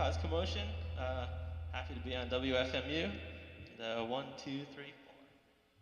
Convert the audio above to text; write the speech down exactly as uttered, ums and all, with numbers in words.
Cause Commotion. Uh, happy to be on W F M U. The one, two, three,